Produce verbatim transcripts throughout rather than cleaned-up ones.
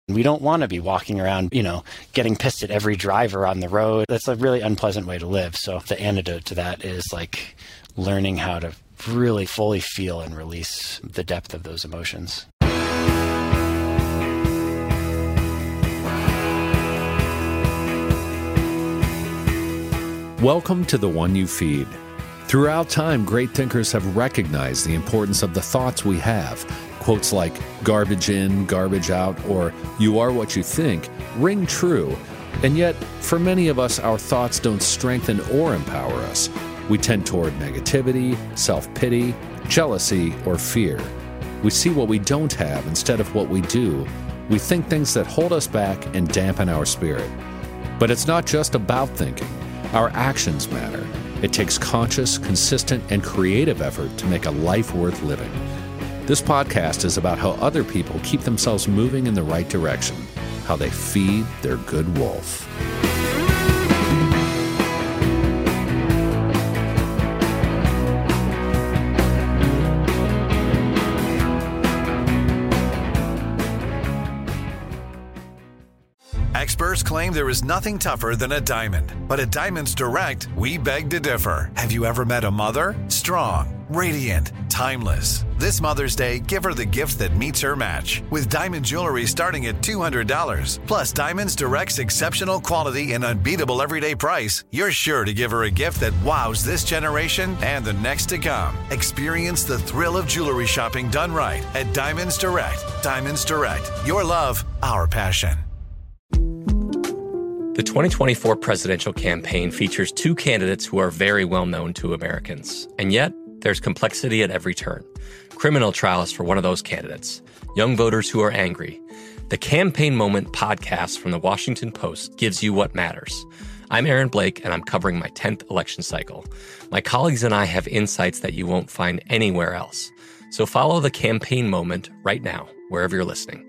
We don't want to be walking around, you know, getting pissed at every driver on the road. That's a really unpleasant way to live. So the antidote to that is like learning how to really fully feel and release the depth of those emotions. Welcome to The One You Feed. Throughout time, great thinkers have recognized the importance of the thoughts we have. Quotes like garbage in, garbage out, or you are what you think ring true. And yet, for many of us, our thoughts don't strengthen or empower us. We tend toward negativity, self-pity, jealousy, or fear. We see what we don't have instead of what we do. We think things that hold us back and dampen our spirit. But it's not just about thinking. Our actions matter. It takes conscious, consistent, and creative effort to make a life worth living. This podcast is about how other people keep themselves moving in the right direction, how they feed their good wolf. Experts claim there is nothing tougher than a diamond. But at Diamonds Direct, we beg to differ. Have you ever met a mother? Strong, radiant, timeless. This Mother's Day, give her the gift that meets her match. With diamond jewelry starting at two hundred dollars. Plus Diamonds Direct's exceptional quality and unbeatable everyday price, you're sure to give her a gift that wows this generation and the next to come. Experience the thrill of jewelry shopping done right at Diamonds Direct. Diamonds Direct. Your love, our passion. The twenty twenty-four presidential campaign features two candidates who are very well known to Americans. And yet, there's complexity at every turn. Criminal trials for one of those candidates. Young voters who are angry. The Campaign Moment podcast from the Washington Post gives you what matters. I'm Aaron Blake, and I'm covering my tenth election cycle. My colleagues and I have insights that you won't find anywhere else. So follow The Campaign Moment right now, wherever you're listening.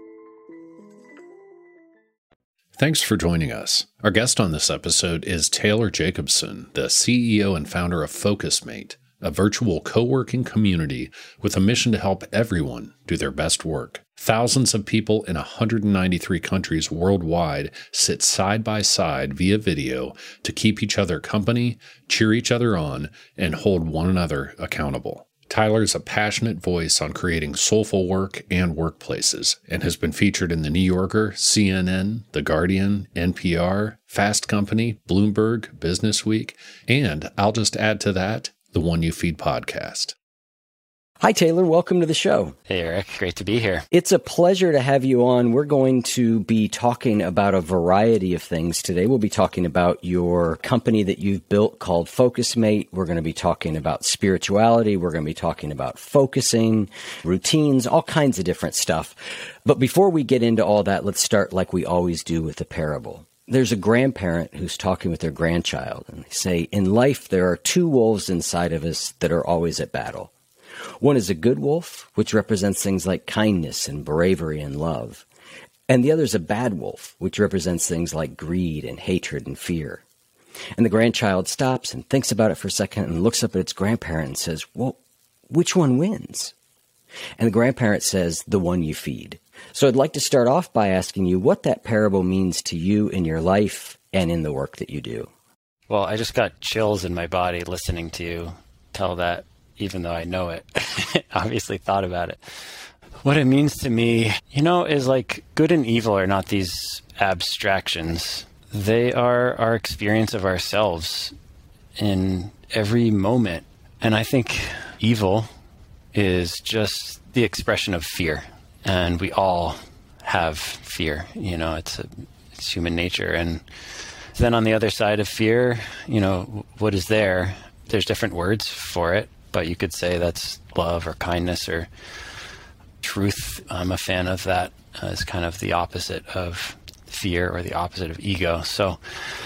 Thanks for joining us. Our guest on this episode is Taylor Jacobson, the C E O and founder of FocusMate, a virtual co-working community with a mission to help everyone do their best work. Thousands of people in one hundred ninety-three countries worldwide sit side by side via video to keep each other company, cheer each other on, and hold one another accountable. Tyler's a passionate voice on creating soulful work and workplaces and has been featured in The New Yorker, C N N, The Guardian, N P R, Fast Company, Bloomberg, Businessweek, and I'll just add to that, the One You Feed podcast. Hi, Taylor. Welcome to the show. Hey, Eric. Great to be here. It's a pleasure to have you on. We're going to be talking about a variety of things today. We'll be talking about your company that you've built called FocusMate. We're going to be talking about spirituality. We're going to be talking about focusing, routines, all kinds of different stuff. But before we get into all that, let's start like we always do with a parable. There's a grandparent who's talking with their grandchild, and they say, in life, there are two wolves inside of us that are always at battle. One is a good wolf, which represents things like kindness and bravery and love. And the other is a bad wolf, which represents things like greed and hatred and fear. And the grandchild stops and thinks about it for a second and looks up at its grandparent and says, well, which one wins? And the grandparent says, the one you feed. So I'd like to start off by asking you what that parable means to you in your life and in the work that you do. Well, I just got chills in my body listening to you tell that, even though I know it. Obviously thought about it. What it means to me, you know, is like good and evil are not these abstractions. They are our experience of ourselves in every moment. And I think evil is just the expression of fear. And we all have fear. You know, it's, a, it's human nature. And then on the other side of fear, you know, what is there? There's different words for it. But you could say that's love or kindness or truth. I'm a fan of that as kind of the opposite of fear or the opposite of ego. So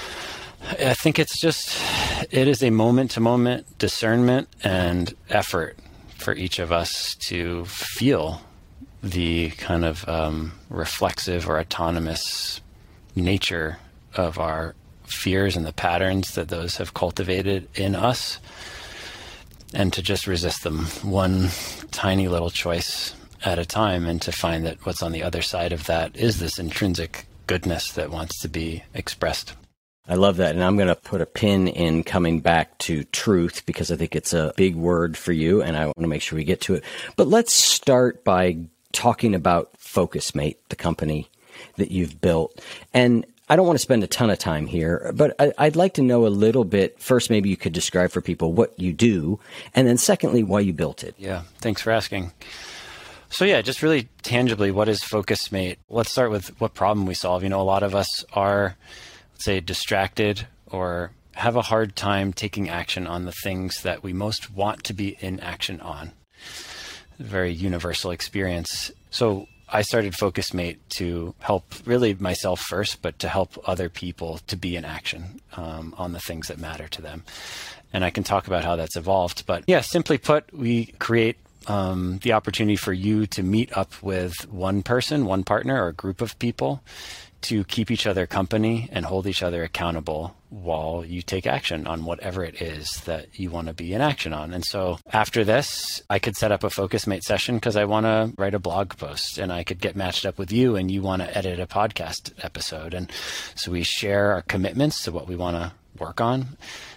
I think it's just, it is a moment-to-moment discernment and effort for each of us to feel the kind of um, reflexive or autonomous nature of our fears and the patterns that those have cultivated in us, and to just resist them one tiny little choice at a time, and to find that what's on the other side of that is this intrinsic goodness that wants to be expressed. I love that. And I'm going to put a pin in coming back to truth, because I think it's a big word for you, and I want to make sure we get to it. But let's start by talking about FocusMate, the company that you've built. And I don't want to spend a ton of time here, but I, I'd like to know a little bit. First, maybe you could describe for people what you do, and then secondly, why you built it. Yeah, thanks for asking. So yeah, just really tangibly, what is FocusMate? Let's start with what problem we solve. You know, a lot of us are, let's say, distracted or have a hard time taking action on the things that we most want to be in action on. A very universal experience. So I started FocusMate to help really myself first, but to help other people to be in action um, on the things that matter to them. And I can talk about how that's evolved. But yeah, simply put, we create um, the opportunity for you to meet up with one person, one partner, or a group of people to keep each other company and hold each other accountable while you take action on whatever it is that you want to be in action on. And so after this, I could set up a FocusMate session because I want to write a blog post, and I could get matched up with you and you want to edit a podcast episode. And so we share our commitments to what we want to work on,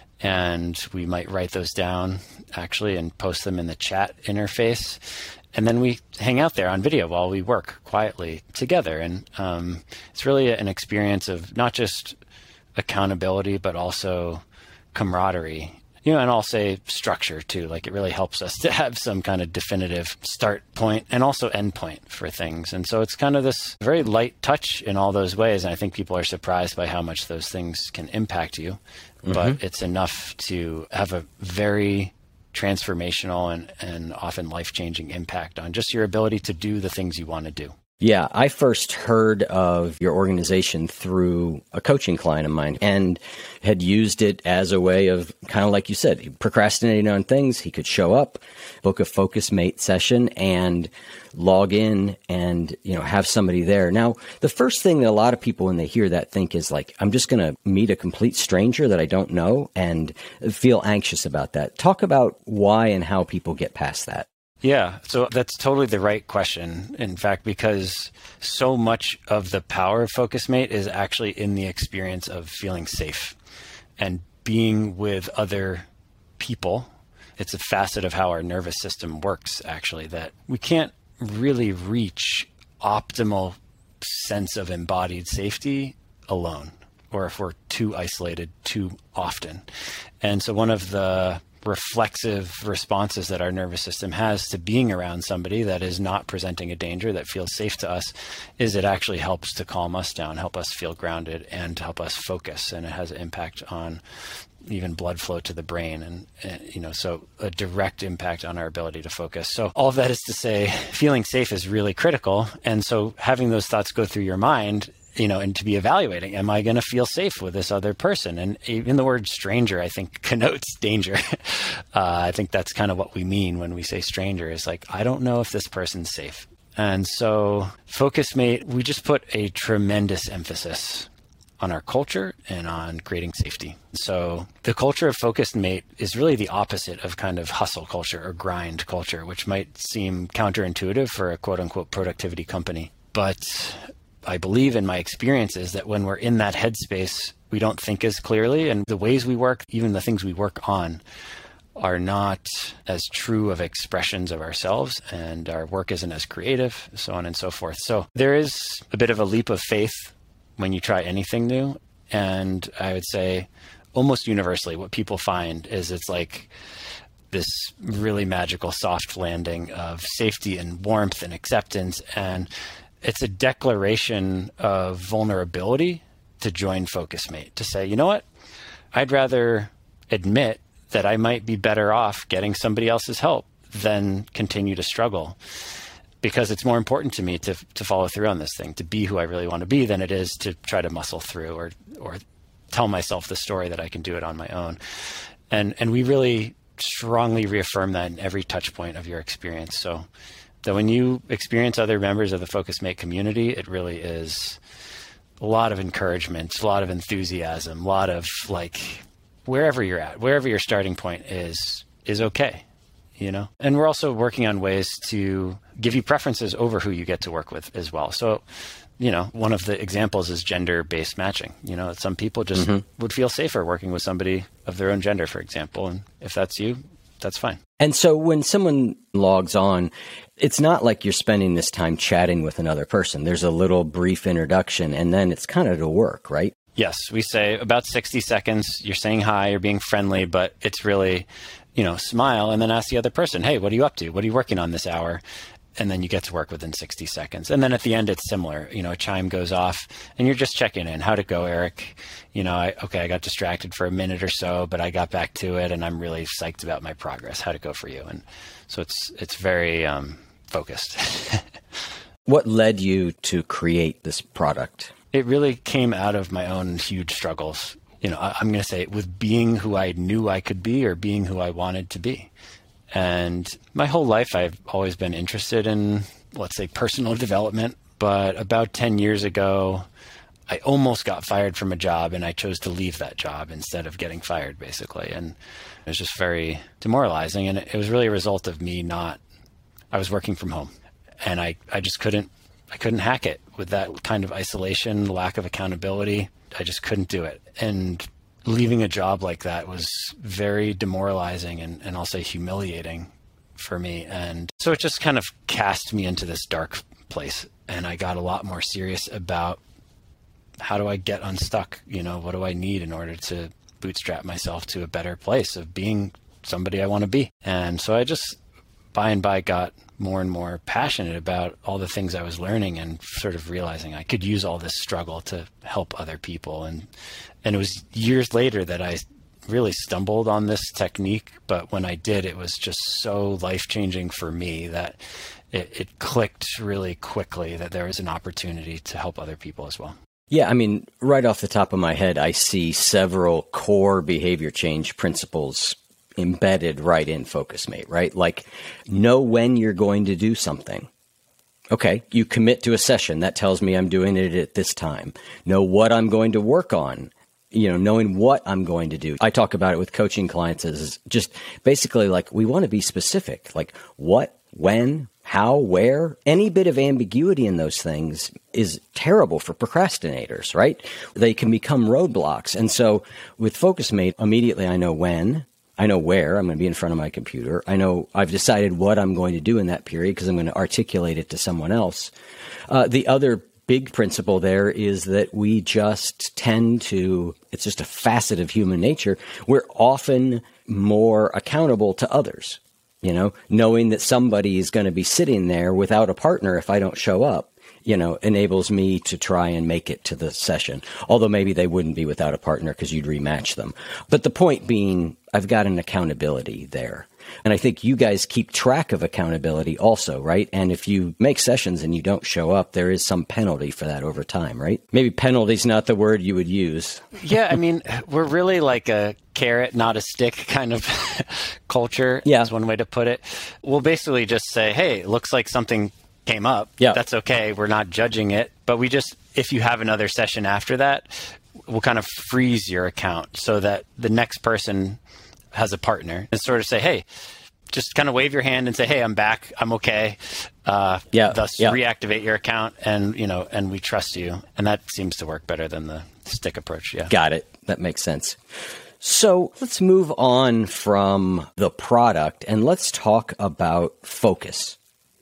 and we might write those down actually and post them in the chat interface. And then we hang out there on video while we work quietly together. And um, it's really an experience of not just accountability, but also camaraderie, you know, and I'll say structure too. Like, it really helps us to have some kind of definitive start point and also end point for things. And so it's kind of this very light touch in all those ways. And I think people are surprised by how much those things can impact you, mm-hmm. but it's enough to have a very transformational and, and often life-changing impact on just your ability to do the things you want to do. Yeah, I first heard of your organization through a coaching client of mine and had used it as a way of, kind of like you said, procrastinating on things. He could show up, book a FocusMate session, and log in and, you know, have somebody there. Now, the first thing that a lot of people when they hear that think is like, I'm just going to meet a complete stranger that I don't know and feel anxious about that. Talk about why and how people get past that. Yeah, so that's totally the right question. In fact, because so much of the power of FocusMate is actually in the experience of feeling safe and being with other people. It's a facet of how our nervous system works, actually, that we can't really reach optimal sense of embodied safety alone, or if we're too isolated too often. And so one of the reflexive responses that our nervous system has to being around somebody that is not presenting a danger that feels safe to us is it actually helps to calm us down, help us feel grounded, and help us focus. And it has an impact on even blood flow to the brain, and, and you know, so a direct impact on our ability to focus. So all of that is to say, feeling safe is really critical. And so having those thoughts go through your mind, you know, and to be evaluating, am I going to feel safe with this other person? And even the word stranger, I think, connotes danger. uh, I think that's kind of what we mean when we say stranger, is like, I don't know if this person's safe. And so FocusMate, we just put a tremendous emphasis on our culture and on creating safety. So the culture of FocusMate is really the opposite of kind of hustle culture or grind culture, which might seem counterintuitive for a quote unquote productivity company. But I believe in my experiences that when we're in that headspace, we don't think as clearly, and the ways we work, even the things we work on, are not as true of expressions of ourselves, and our work isn't as creative, so on and so forth. So there is a bit of a leap of faith when you try anything new. And I would say almost universally what people find is it's like this really magical soft landing of safety and warmth and acceptance. And it's a declaration of vulnerability to join FocusMate, to say, you know what, I'd rather admit that I might be better off getting somebody else's help than continue to struggle, because it's more important to me to to follow through on this thing, to be who I really want to be, than it is to try to muscle through or or tell myself the story that I can do it on my own. And and we really strongly reaffirm that in every touch point of your experience. So that when you experience other members of the FocusMate community, it really is a lot of encouragement, a lot of enthusiasm, a lot of like, wherever you're at, wherever your starting point is, is okay. you know? And we're also working on ways to give you preferences over who you get to work with as well. So, you know, one of the examples is gender-based matching. You know, some people just mm-hmm. would feel safer working with somebody of their own gender, for example. And if that's you, that's fine. And so when someone logs on, it's not like you're spending this time chatting with another person. There's a little brief introduction, and then it's kind of to work, right? Yes, we say about sixty seconds, you're saying hi, you're being friendly, but it's really, you know, smile and then ask the other person, hey, what are you up to? What are you working on this hour? And then you get to work within sixty seconds. And then at the end, it's similar. You know, a chime goes off and you're just checking in. How'd it go, Eric? You know, I, okay, I got distracted for a minute or so, but I got back to it and I'm really psyched about my progress. How'd it go for you? And so it's, it's very um, focused. What led you to create this product? It really came out of my own huge struggles. You know, I, I'm going to say with being who I knew I could be or being who I wanted to be. And my whole life, I've always been interested in, let's say, personal development. But about ten years ago, I almost got fired from a job and I chose to leave that job instead of getting fired, basically. And it was just very demoralizing. And it was really a result of me not, I was working from home and I, I just couldn't, I couldn't hack it with that kind of isolation, lack of accountability. I just couldn't do it. And leaving a job like that was very demoralizing and, and I'll say humiliating for me. And so it just kind of cast me into this dark place. And I got a lot more serious about how do I get unstuck? You know, what do I need in order to bootstrap myself to a better place of being somebody I want to be? And so I just by and by got more and more passionate about all the things I was learning and sort of realizing I could use all this struggle to help other people. And and it was years later that I really stumbled on this technique. But when I did, it was just so life-changing for me that it, it clicked really quickly that there was an opportunity to help other people as well. Yeah, I mean, right off the top of my head, I see several core behavior change principles embedded right in FocusMate, right? Like, know when you're going to do something. Okay, you commit to a session. That tells me I'm doing it at this time. Know what I'm going to work on. You know, knowing what I'm going to do. I talk about it with coaching clients as just basically like we want to be specific. Like what, when, how, where. Any bit of ambiguity in those things is terrible for procrastinators, right? They can become roadblocks. And so with FocusMate, immediately I know when. I know where I'm going to be in front of my computer. I know I've decided what I'm going to do in that period because I'm going to articulate it to someone else. Uh, the other big principle there is that we just tend to, it's just a facet of human nature. We're often more accountable to others, you know, knowing that somebody is going to be sitting there without a partner if I don't show up. You know, enables me to try and make it to the session. Although maybe they wouldn't be without a partner because you'd rematch them. But the point being, I've got an accountability there. And I think you guys keep track of accountability also, right? And if you make sessions and you don't show up, there is some penalty for that over time, right? Maybe penalty's not the word you would use. Yeah, I mean, we're really like a carrot, not a stick kind of culture. Yeah. Is one way to put it. We'll basically just say, hey, it looks like something came up. Yeah. That's okay. We're not judging it. But we just, if you have another session after that, we'll kind of freeze your account so that the next person has a partner and sort of say, hey, just kind of wave your hand and say, hey, I'm back. I'm okay. Uh, yeah. Thus yeah. reactivate your account and, you know, and we trust you. And that seems to work better than the stick approach. Yeah. Got it. That makes sense. So let's move on from the product and let's talk about focus.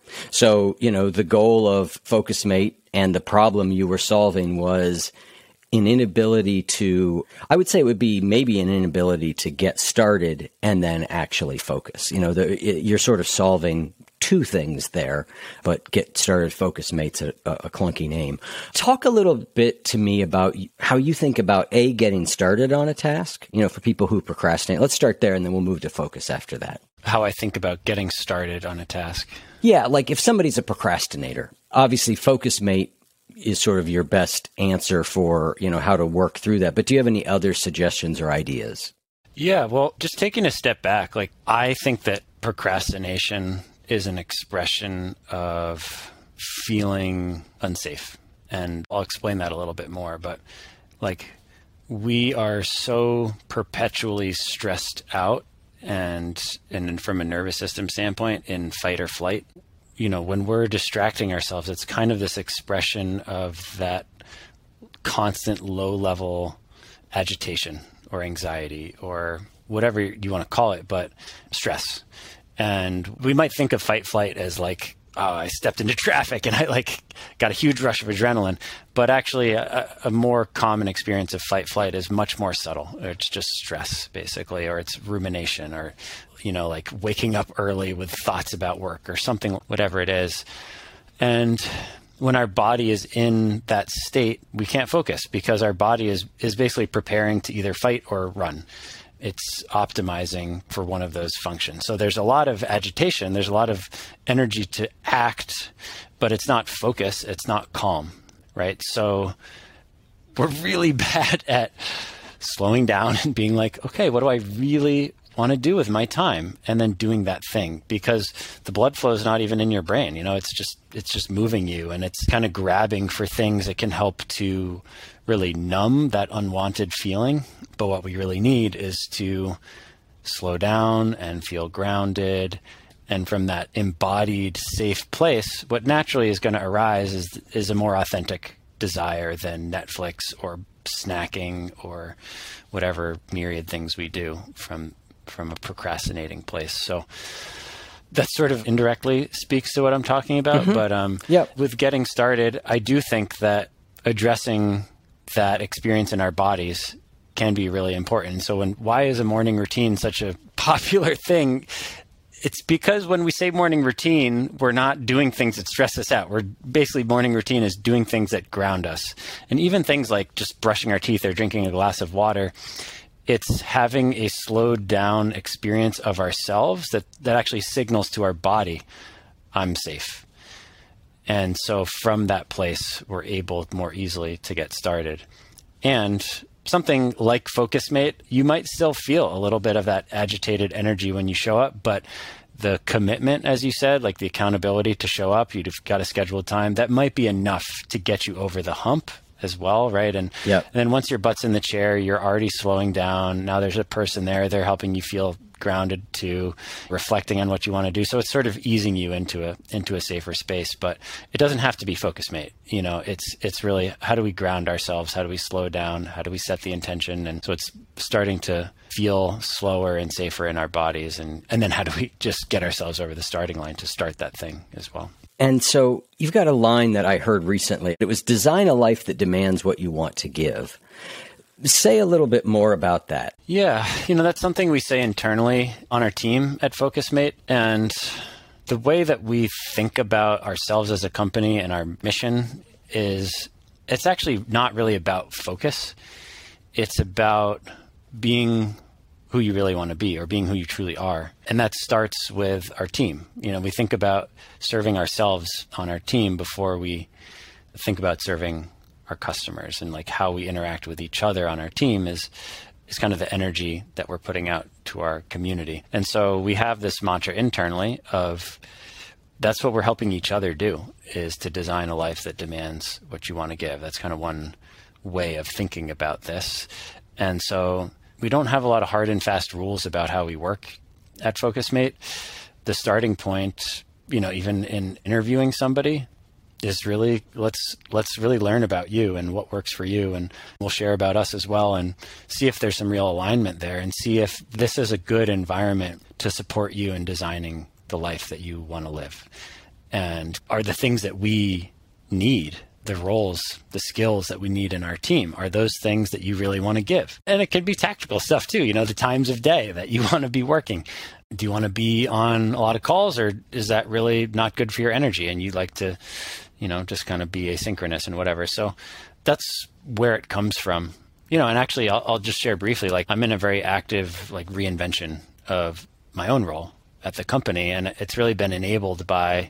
So, you know, the goal of FocusMate and the problem you were solving was an inability to, I would say it would be maybe an inability to get started and then actually focus. You know, the, you're sort of solving two things there, but Get Started FocusMate's a, a clunky name. Talk a little bit to me about how you think about A, getting started on a task, you know, for people who procrastinate. Let's start there and then we'll move to focus after that. How I think about getting started on a task. Yeah, like if somebody's a procrastinator, obviously FocusMate is sort of your best answer for, you know, how to work through that. But do you have any other suggestions or ideas? Yeah, well, just taking a step back, like I think that procrastination is an expression of feeling unsafe. And I'll explain that a little bit more. But like we are so perpetually stressed out and and from a nervous system standpoint in fight or flight. You know, when we're distracting ourselves, it's kind of this expression of that constant low level agitation or anxiety or whatever you want to call it, but stress. And we might think of fight flight as like, oh, I stepped into traffic and I like got a huge rush of adrenaline. But actually a, a more common experience of fight flight is much more subtle. It's just stress basically, or it's rumination, or, you know, like waking up early with thoughts about work or something, whatever it is. And when our body is in that state, we can't focus because our body is, is basically preparing to either fight or run. It's optimizing for one of those functions. So there's a lot of agitation. There's a lot of energy to act, but it's not focus. It's not calm, right? So we're really bad at slowing down and being like, okay, what do I really want to do with my time? And then doing that thing, because the blood flow is not even in your brain. You know, it's just, it's just moving you, and it's kind of grabbing for things that can help to really numb that unwanted feeling. But what we really need is to slow down and feel grounded. And from that embodied, safe place, what naturally is going to arise is, is a more authentic desire than Netflix or snacking or whatever myriad things we do from, from a procrastinating place. So that sort of indirectly speaks to what I'm talking about. Mm-hmm. But um, yep. with getting started, I do think that addressing that experience in our bodies can be really important. So when, why is a morning routine such a popular thing? It's because when we say morning routine, we're not doing things that stress us out. We're basically, morning routine is doing things that ground us. And even things like just brushing our teeth or drinking a glass of water, it's having a slowed down experience of ourselves that, that actually signals to our body, I'm safe. And so from that place, we're able more easily to get started. And something like FocusMate, you might still feel a little bit of that agitated energy when you show up, but the commitment, as you said, like the accountability to show up, you've got a scheduled time, that might be enough to get you over the hump as well, right? And, yep. and then once your butt's in the chair, you're already slowing down. Now there's a person there, they're helping you feel grounded too, reflecting on what you want to do. So it's sort of easing you into a into a safer space, but it doesn't have to be FocusMate. You know, it's it's really, how do we ground ourselves? How do we slow down? How do we set the intention? And so it's starting to feel slower and safer in our bodies. And, and then how do we just get ourselves over the starting line to start that thing as well? And so you've got a line that I heard recently. It was, design a life that demands what you want to give. Say a little bit more about that. Yeah, you know, that's something we say internally on our team at FocusMate. And the way that we think about ourselves as a company and our mission is, it's actually not really about focus. It's about being who you really want to be, or being who you truly are. And that starts with our team. You know, we think about serving ourselves on our team before we think about serving our customers, and like how we interact with each other on our team is is kind of the energy that we're putting out to our community. And so we have this mantra internally of, that's what we're helping each other do, is to design a life that demands what you want to give. That's kind of one way of thinking about this. And so we don't have a lot of hard and fast rules about how we work at FocusMate. The starting point, you know, even in interviewing somebody, is really, let's let's really learn about you and what works for you, and we'll share about us as well, and see if there's some real alignment there, and see if this is a good environment to support you in designing the life that you want to live. And are the things that we need, the roles, the skills that we need in our team, are those things that you really want to give? And it could be tactical stuff too, you know, the times of day that you want to be working. Do you want to be on a lot of calls, or is that really not good for your energy and you like to, you know, just kind of be asynchronous and whatever? So that's where it comes from. You know, and actually I'll, I'll just share briefly, like I'm in a very active like reinvention of my own role at the company. And it's really been enabled by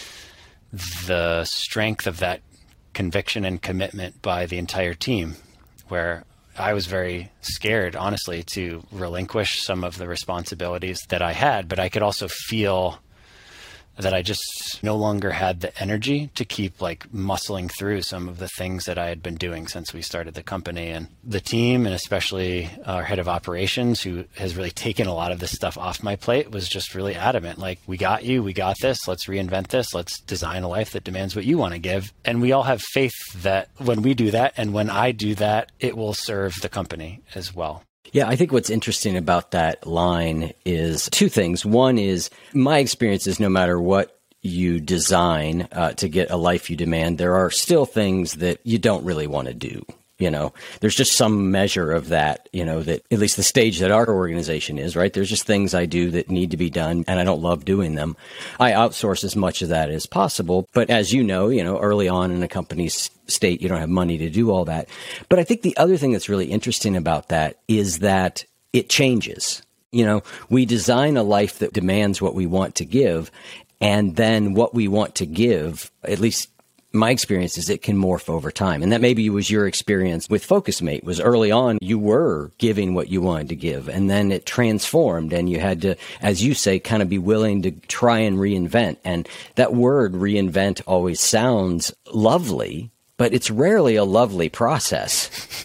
the strength of that conviction and commitment by the entire team, where I was very scared, honestly, to relinquish some of the responsibilities that I had, but I could also feel that I just no longer had the energy to keep like muscling through some of the things that I had been doing since we started the company. And the team, and especially our head of operations, who has really taken a lot of this stuff off my plate, was just really adamant. Like, we got you, we got this, let's reinvent this, let's design a life that demands what you want to give. And we all have faith that when we do that and when I do that, it will serve the company as well. Yeah, I think what's interesting about that line is two things. One is my experience is no matter what you design uh, to get a life you demand, there are still things that you don't really want to do. You know, there's just some measure of that, you know, that at least the stage that our organization is, right? There's just things I do that need to be done and I don't love doing them. I outsource as much of that as possible. But as you know, you know, early on in a company's state, you don't have money to do all that. But I think the other thing that's really interesting about that is that it changes. You know, we design a life that demands what we want to give. And then what we want to give, at least my experience is it can morph over time. And that maybe was your experience with FocusMate, was early on you were giving what you wanted to give, and then it transformed and you had to, as you say, kind of be willing to try and reinvent. And that word reinvent always sounds lovely, but it's rarely a lovely process.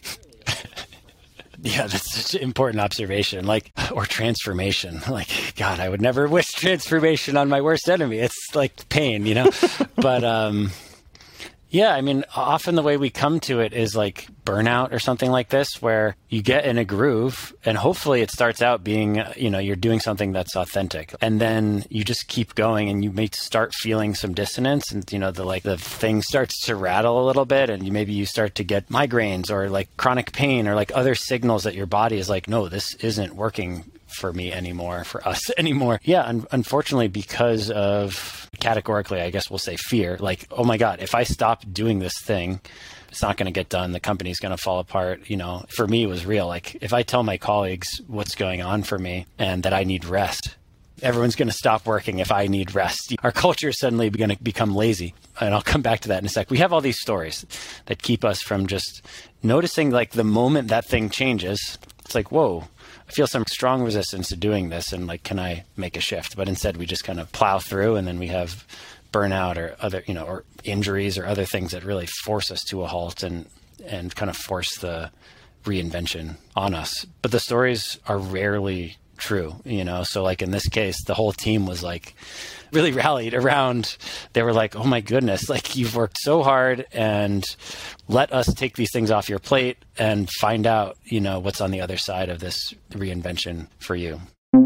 Yeah, that's such an important observation. Like, or transformation. Like, God, I would never wish transformation on my worst enemy. It's like pain, you know? But, um, yeah, I mean, often the way we come to it is like burnout or something like this, where you get in a groove and hopefully it starts out being, you know, you're doing something that's authentic. And then you just keep going and you may start feeling some dissonance and, you know, the like the thing starts to rattle a little bit and you, maybe you start to get migraines or like chronic pain or like other signals that your body is like, no, this isn't working for me anymore, for us anymore. Yeah, un- unfortunately, because of categorically, I guess we'll say fear, like, oh my God, if I stop doing this thing, it's not going to get done. The company's going to fall apart. You know, for me, it was real. Like, if I tell my colleagues what's going on for me and that I need rest, everyone's going to stop working if I need rest. Our culture is suddenly going to become lazy. And I'll come back to that in a sec. We have all these stories that keep us from just noticing, like, the moment that thing changes, it's like, whoa, I feel some strong resistance to doing this. And like, can I make a shift? But instead we just kind of plow through, and then we have burnout or other, you know, or injuries or other things that really force us to a halt and, and kind of force the reinvention on us. But the stories are rarely true, you know? So like in this case, the whole team was like really rallied around, they were like, oh my goodness, like you've worked so hard and let us take these things off your plate and find out, you know, what's on the other side of this reinvention for you.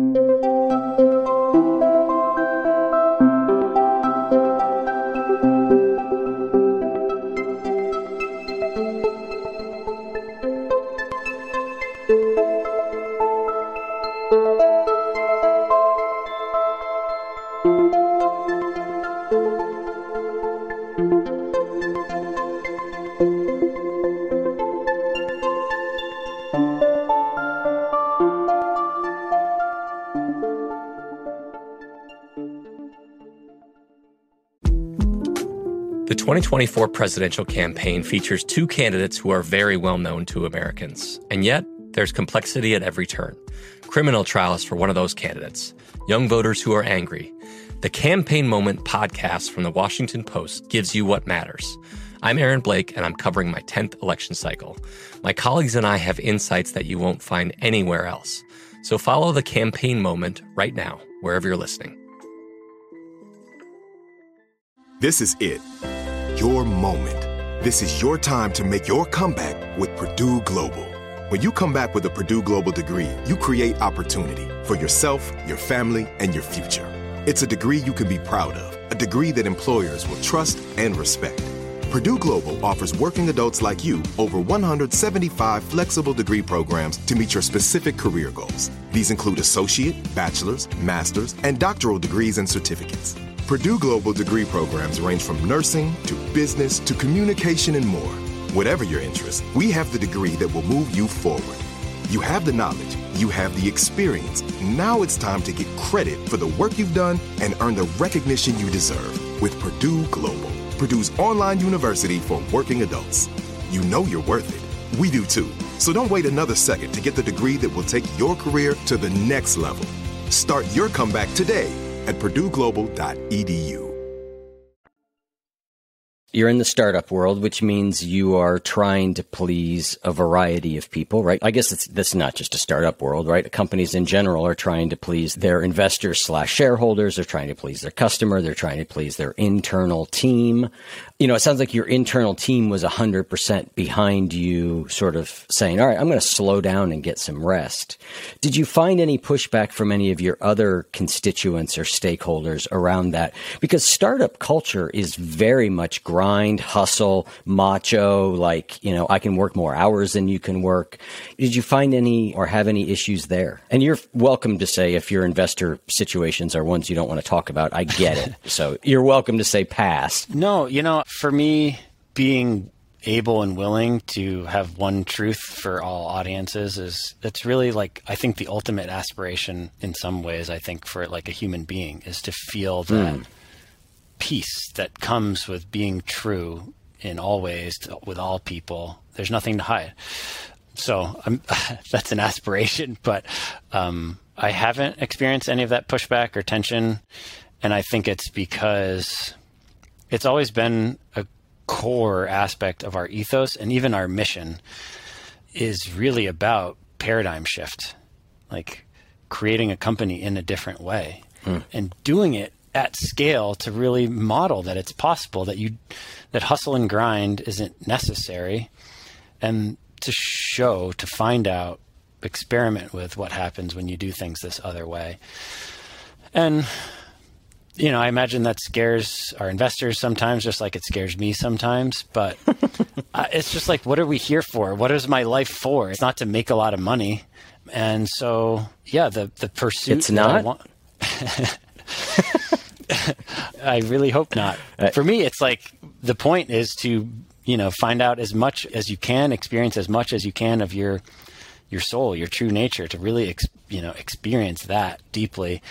The twenty twenty-four presidential campaign features two candidates who are very well known to Americans. And yet, there's complexity at every turn. Criminal trials for one of those candidates. Young voters who are angry. The Campaign Moment podcast from the Washington Post gives you what matters. I'm Aaron Blake, and I'm covering my tenth election cycle. My colleagues and I have insights that you won't find anywhere else. So follow the Campaign Moment right now, wherever you're listening. This is it. Your moment. This is your time to make your comeback with Purdue Global. When you come back with a Purdue Global degree, you create opportunity for yourself, your family, and your future. It's a degree you can be proud of, a degree that employers will trust and respect. Purdue Global offers working adults like you over one hundred seventy-five flexible degree programs to meet your specific career goals. These include associate, bachelor's, master's, and doctoral degrees and certificates. Purdue Global degree programs range from nursing to business to communication and more. Whatever your interest, we have the degree that will move you forward. You have the knowledge, you have the experience. Now it's time to get credit for the work you've done and earn the recognition you deserve with Purdue Global, Purdue's online university for working adults. You know you're worth it. We do too. So don't wait another second to get the degree that will take your career to the next level. Start your comeback today at purdue global dot e d u. You're in the startup world, which means you are trying to please a variety of people, right? I guess it's, that's not just a startup world, right? Companies in general are trying to please their investors slash shareholders. They're trying to please their customer. They're trying to please their internal team. You know, it sounds like your internal team was one hundred percent behind you, sort of saying, all right, I'm going to slow down and get some rest. Did you find any pushback from any of your other constituents or stakeholders around that? Because startup culture is very much grind, hustle, macho, like, you know, I can work more hours than you can work. Did you find any or have any issues there? And you're welcome to say if your investor situations are ones you don't want to talk about. I get it. So you're welcome to say pass. No, you know, for me, being able and willing to have one truth for all audiences is, that's really like, I think the ultimate aspiration in some ways, I think for like a human being is to feel that mm. peace that comes with being true in all ways to, with all people. There's nothing to hide. So I'm, that's an aspiration, but um, I haven't experienced any of that pushback or tension. And I think it's because it's always been a core aspect of our ethos, and even our mission is really about paradigm shift, like creating a company in a different way mm. and doing it at scale to really model that it's possible, that you, that hustle and grind isn't necessary, and to show, to find out, experiment with what happens when you do things this other way. And you know, I imagine that scares our investors sometimes, just like it scares me sometimes. But uh, it's just like, what are we here for? What is my life for? It's not to make a lot of money. And so, yeah, the, the pursuit. It's not? I, want... I really hope not. For me, it's like the point is to, you know, find out as much as you can, experience as much as you can of your your soul, your true nature, to really, ex- you know, experience that deeply.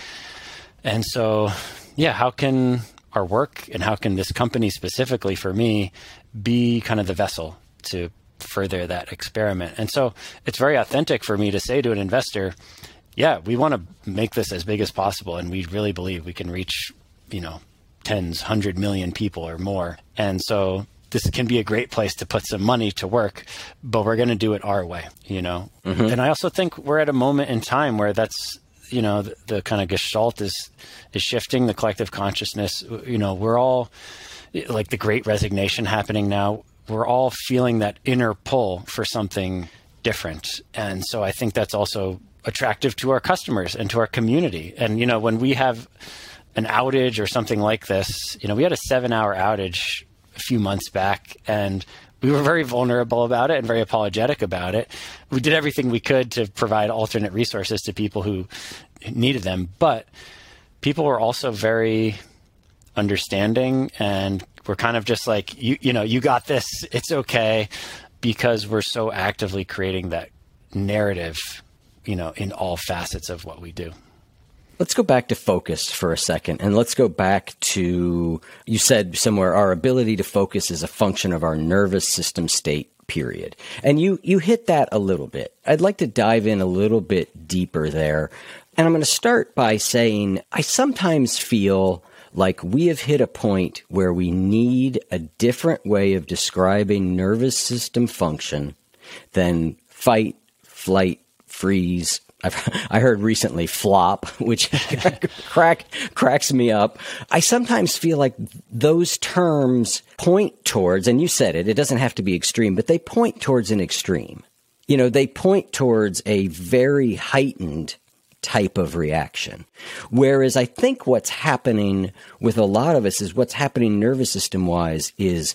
And so, yeah, how can our work and how can this company specifically for me be kind of the vessel to further that experiment? And so it's very authentic for me to say to an investor, yeah, we want to make this as big as possible. And we really believe we can reach, you know, tens, hundred million people or more. And so this can be a great place to put some money to work, but we're going to do it our way, you know? Mm-hmm. And I also think we're at a moment in time where that's, you know, the, the kind of gestalt is, is shifting, the collective consciousness. You know, we're all like the great resignation happening now. We're all feeling that inner pull for something different. And so I think that's also attractive to our customers and to our community. And, you know, when we have an outage or something like this, you know, we had a seven hour outage a few months back, and we were very vulnerable about it and very apologetic about it. We did everything we could to provide alternate resources to people who needed them, but people were also very understanding, and we're kind of just like, you, you know, you got this, it's okay, because we're so actively creating that narrative, you know, in all facets of what we do. Let's go back to focus for a second, and let's go back to, you said somewhere, our ability to focus is a function of our nervous system state, period. And you, you hit that a little bit. I'd like to dive in a little bit deeper there. And I'm going to start by saying, I sometimes feel like we have hit a point where we need a different way of describing nervous system function than fight, flight, freeze. I've, I heard recently flop, which crack, cracks me up. I sometimes feel like those terms point towards, and you said it, it doesn't have to be extreme, but they point towards an extreme. You know, they point towards a very heightened type of reaction. Whereas I think what's happening with a lot of us is what's happening nervous system wise is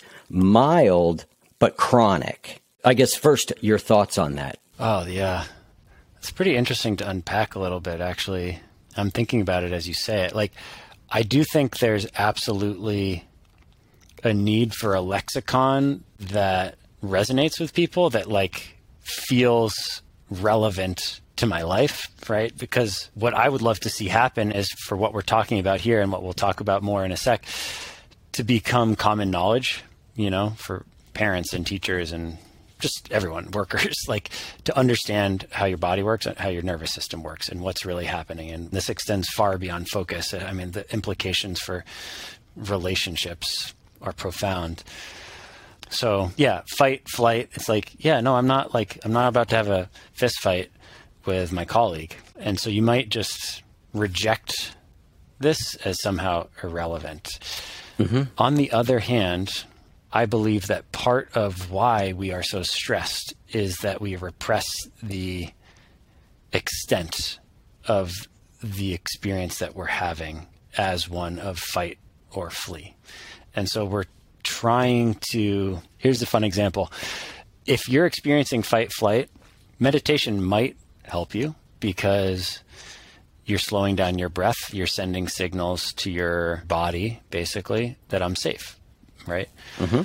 mild, but chronic. I guess first, your thoughts on that. Oh, yeah. It's pretty interesting to unpack a little bit, actually. I'm thinking about it as you say it. Like, I do think there's absolutely a need for a lexicon that resonates with people, that like feels relevant to my life, right? Because what I would love to see happen is for what we're talking about here and what we'll talk about more in a sec, to become common knowledge, you know, for parents and teachers and just everyone, workers, like to understand how your body works, how your nervous system works, and what's really happening. And this extends far beyond focus. I mean, the implications for relationships are profound. So yeah, fight, flight. It's like, yeah, no, I'm not like, I'm not about to have a fist fight with my colleague. And so you might just reject this as somehow irrelevant. Mm-hmm. On the other hand, I believe that part of why we are so stressed is that we repress the extent of the experience that we're having as one of fight or flee. And so we're trying to, here's a fun example. If you're experiencing fight flight, meditation might help you because you're slowing down your breath. You're sending signals to your body, basically, that I'm safe, right? Mm-hmm.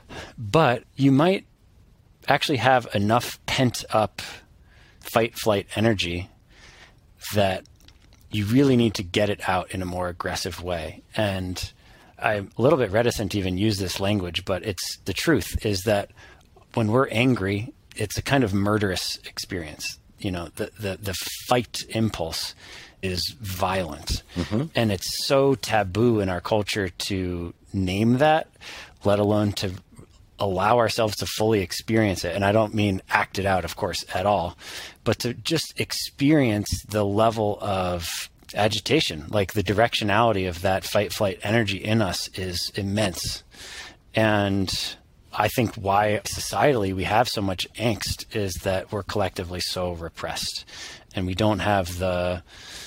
But you might actually have enough pent up fight flight energy that you really need to get it out in a more aggressive way. And I'm a little bit reticent to even use this language, but it's the truth is that when we're angry, it's a kind of murderous experience. You know, the, the, the fight impulse is violent. Mm-hmm. And it's so taboo in our culture to name that, let alone to allow ourselves to fully experience it. And I don't mean act it out, of course, at all, but to just experience the level of agitation, like the directionality of that fight flight energy in us is immense. And I think why societally we have so much angst is that we're collectively so repressed and we don't have the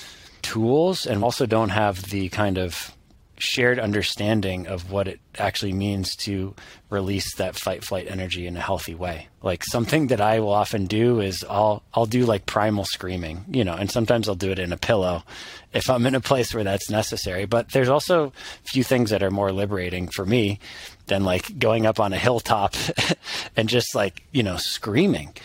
tools and also don't have the kind of shared understanding of what it actually means to release that fight flight energy in a healthy way. Like something that I will often do is I'll I'll do like primal screaming, you know, and sometimes I'll do it in a pillow if I'm in a place where that's necessary. But there's also a few things that are more liberating for me than like going up on a hilltop and just like, you know, screaming.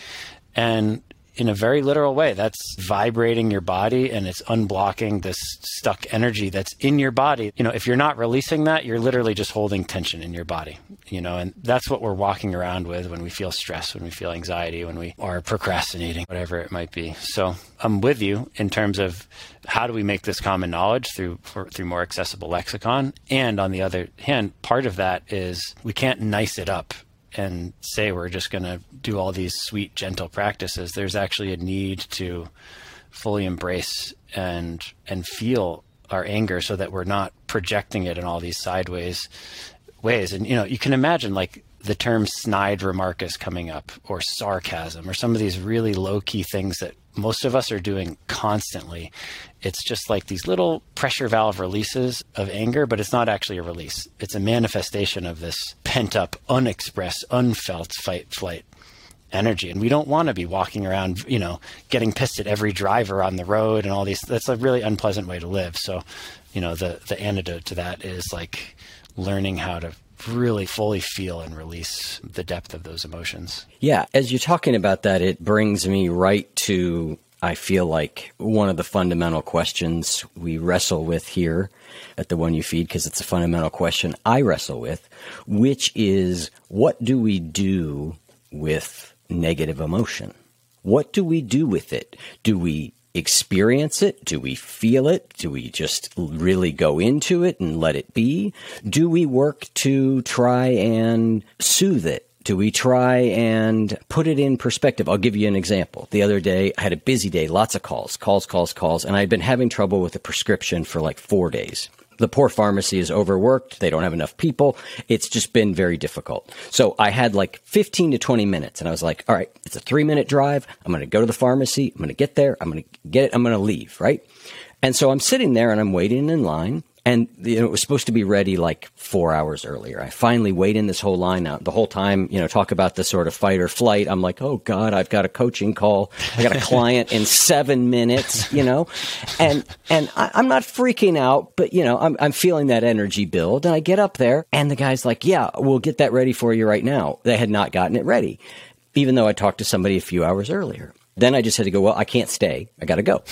And in a very literal way, that's vibrating your body and it's unblocking this stuck energy that's in your body. You know, if you're not releasing that, you're literally just holding tension in your body, you know, and that's what we're walking around with when we feel stress, when we feel anxiety, when we are procrastinating, whatever it might be. So I'm with you in terms of how do we make this common knowledge through for, through more accessible lexicon. And on the other hand, part of that is we can't nice it up and say we're just going to do all these sweet, gentle practices. There's actually a need to fully embrace and and feel our anger so that we're not projecting it in all these sideways ways. And, you know, you can imagine like the term snide remark is coming up, or sarcasm, or some of these really low-key things that most of us are doing constantly. It's just like these little pressure valve releases of anger, but it's not actually a release. It's a manifestation of this pent-up, unexpressed, unfelt fight, flight energy. And we don't want to be walking around, you know, getting pissed at every driver on the road and all these. That's a really unpleasant way to live. So, you know, the, the antidote to that is like learning how to really fully feel and release the depth of those emotions. Yeah. As you're talking about that, it brings me right to, I feel like, one of the fundamental questions we wrestle with here at The One You Feed, because it's a fundamental question I wrestle with, which is, what do we do with negative emotion? What do we do with it? Do we experience it? Do we feel it? Do we just really go into it and let it be? Do we work to try and soothe it? Do we try and put it in perspective? I'll give you an example. The other day, I had a busy day, lots of calls, calls, calls, calls, and I'd been having trouble with a prescription for like four days. The poor pharmacy is overworked. They don't have enough people. It's just been very difficult. So I had like fifteen to twenty minutes, and I was like, all right, it's a three-minute drive. I'm going to go to the pharmacy. I'm going to get there. I'm going to get it. I'm going to leave, right? And so I'm sitting there, and I'm waiting in line. And you know, it was supposed to be ready like four hours earlier. I finally wait in this whole line out. The whole time, you know, talk about the sort of fight or flight. I'm like, oh, God, I've got a coaching call. I got a client in seven minutes, you know. And and I, I'm not freaking out, but, you know, I'm, I'm feeling that energy build. And I get up there, and the guy's like, yeah, we'll get that ready for you right now. They had not gotten it ready, even though I talked to somebody a few hours earlier. Then I just had to go, well, I can't stay. I got to go.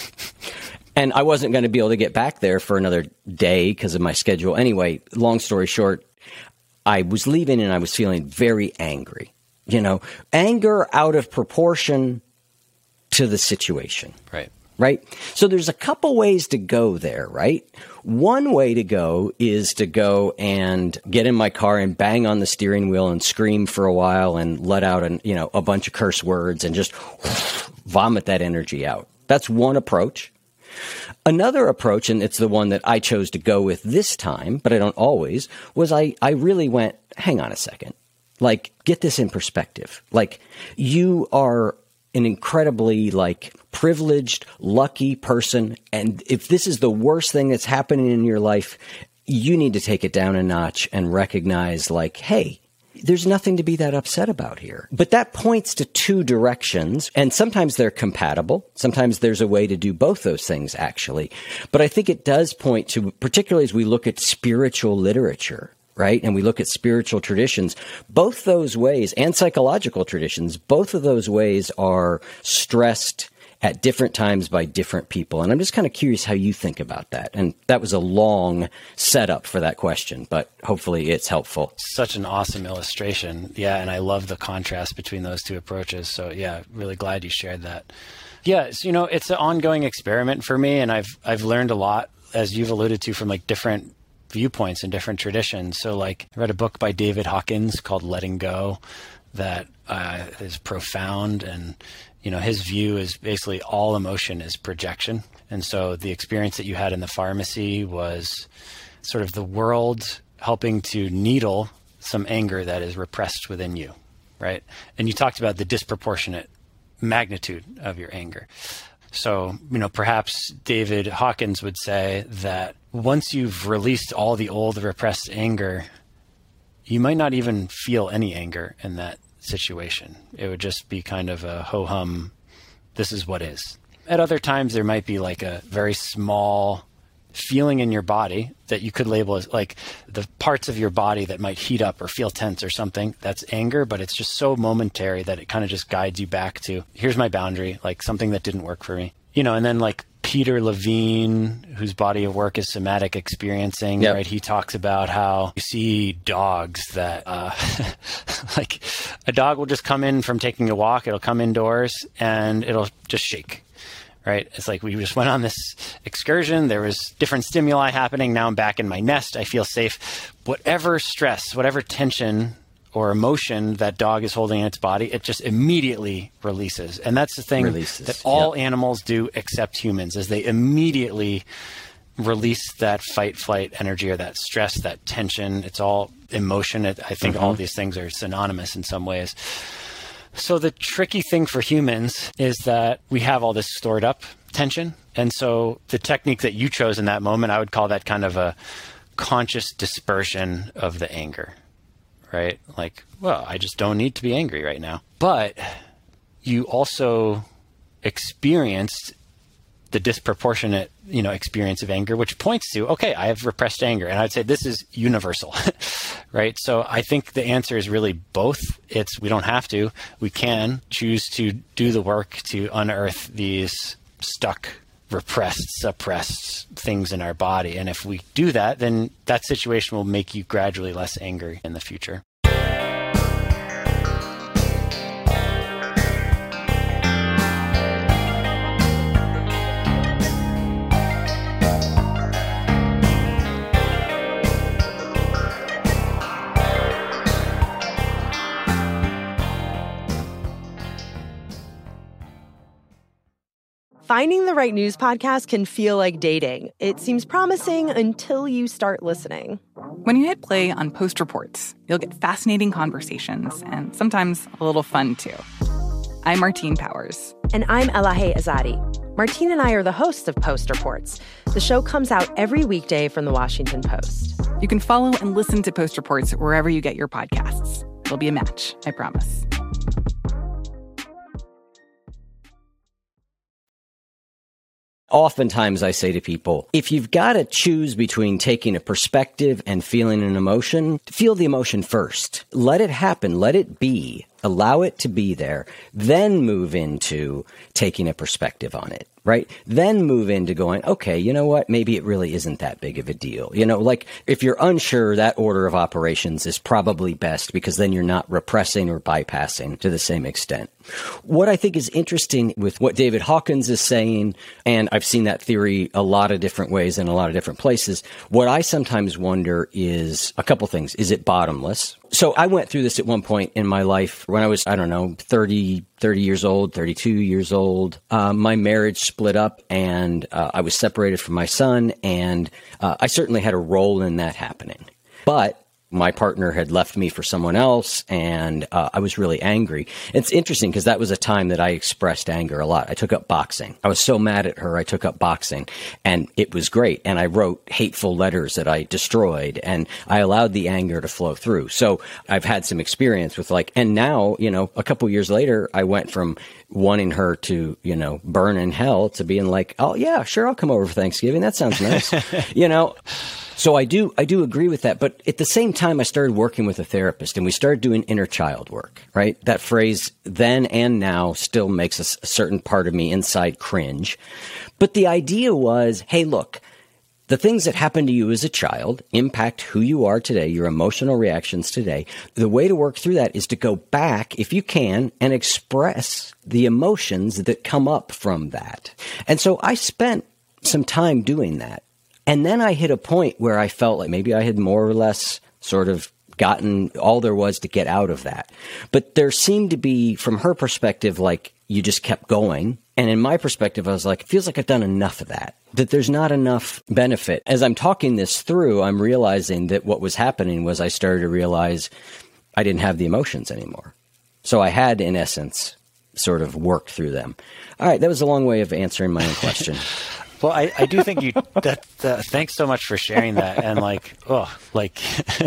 And I wasn't going to be able to get back there for another day because of my schedule. Anyway, long story short, I was leaving and I was feeling very angry. You know, anger out of proportion to the situation. Right. Right? So there's a couple ways to go there, right? One way to go is to go and get in my car and bang on the steering wheel and scream for a while and let out an, you know, a bunch of curse words and just vomit that energy out. That's one approach. Another approach, and it's the one that I chose to go with this time, but I don't always, was I, I really went, hang on a second. Like, get this in perspective. Like, you are an incredibly, like, privileged, lucky person, and if this is the worst thing that's happening in your life, you need to take it down a notch and recognize, like, hey, there's nothing to be that upset about here. But that points to two directions, and sometimes they're compatible. Sometimes there's a way to do both those things, actually. But I think it does point to, particularly as we look at spiritual literature, right? And we look at spiritual traditions, both those ways, and psychological traditions, both of those ways are stressed at different times by different people. And I'm just kind of curious how you think about that. And that was a long setup for that question, but hopefully it's helpful. Such an awesome illustration. Yeah, and I love the contrast between those two approaches. So yeah, really glad you shared that. Yeah, so, you know, it's an ongoing experiment for me, and I've I've learned a lot, as you've alluded to, from like different viewpoints and different traditions. So like I read a book by David Hawkins called Letting Go that uh, is profound, and you know, his view is basically all emotion is projection. And so the experience that you had in the pharmacy was sort of the world helping to needle some anger that is repressed within you, right? And you talked about the disproportionate magnitude of your anger. So, you know, perhaps David Hawkins would say that once you've released all the old repressed anger, you might not even feel any anger in that situation. It would just be kind of a ho-hum, this is what is. At other times, there might be like a very small feeling in your body that you could label as like the parts of your body that might heat up or feel tense or something. That's anger, but it's just so momentary that it kind of just guides you back to, here's my boundary, like something that didn't work for me. You know, and then like Peter Levine, whose body of work is somatic experiencing, yep. right? He talks about how you see dogs that, uh, like a dog will just come in from taking a walk. It'll come indoors and it'll just shake, right? It's like we just went on this excursion. There was different stimuli happening. Now I'm back in my nest. I feel safe. Whatever stress, whatever tension or emotion that dog is holding in its body, it just immediately releases. And that's the thing releases. that all yep. animals do except humans, is they immediately release that fight, flight energy or that stress, that tension. It's all emotion. It, I think mm-hmm. all these things are synonymous in some ways. So the tricky thing for humans is that we have all this stored up tension. And so the technique that you chose in that moment, I would call that kind of a conscious dispersion of the anger. Right? Like, well, I just don't need to be angry right now. But you also experienced the disproportionate, you know, experience of anger, which points to, okay, I have repressed anger. And I'd say this is universal, right? So I think the answer is really both. It's, we don't have to, we can choose to do the work to unearth these stuck, repressed, suppressed things in our body. And if we do that, then that situation will make you gradually less angry in the future. Finding the right news podcast can feel like dating. It seems promising until you start listening. When you hit play on Post Reports, you'll get fascinating conversations and sometimes a little fun, too. I'm Martine Powers. And I'm Elahe Azadi. Martine and I are the hosts of Post Reports. The show comes out every weekday from the Washington Post. You can follow and listen to Post Reports wherever you get your podcasts. It'll be a match, I promise. Oftentimes I say to people, if you've got to choose between taking a perspective and feeling an emotion, feel the emotion first. Let it happen. Let it be. allow it to be there, then move into taking a perspective on it, right? Then move into going, okay, you know what? Maybe it really isn't that big of a deal. You know, like if you're unsure, that order of operations is probably best because then you're not repressing or bypassing to the same extent. What I think is interesting with what David Hawkins is saying, and I've seen that theory a lot of different ways in a lot of different places, what I sometimes wonder is a couple things. Is it bottomless? So I went through this at one point in my life when I was, I don't know, thirty, thirty years old, thirty-two years old. Uh, my marriage split up and uh, I was separated from my son, and uh, I certainly had a role in that happening. But my partner had left me for someone else, and uh, I was really angry. It's interesting because that was a time that I expressed anger a lot. I took up boxing. I was so mad at her, I took up boxing, and it was great. And I wrote hateful letters that I destroyed, and I allowed the anger to flow through. So I've had some experience with like, and now, you know, a couple years later, I went from wanting her to, you know, burn in hell to being like, oh, yeah, sure, I'll come over for Thanksgiving. That sounds nice. you know? So I do, I do agree with that. But at the same time, I started working with a therapist and we started doing inner child work, right? That phrase then and now still makes a, a certain part of me inside cringe. But the idea was, hey, look, the things that happened to you as a child impact who you are today, your emotional reactions today. The way to work through that is to go back, if you can, and express the emotions that come up from that. And so I spent some time doing that. And then I hit a point where I felt like maybe I had more or less sort of gotten all there was to get out of that. But there seemed to be, from her perspective, like you just kept going. And in my perspective, I was like, it feels like I've done enough of that, that there's not enough benefit. As I'm talking this through, I'm realizing that what was happening was I started to realize I didn't have the emotions anymore. So I had, in essence, sort of worked through them. All right, that was a long way of answering my own question. Well, I, I do think you, that, uh, thanks so much for sharing that. And like, oh, like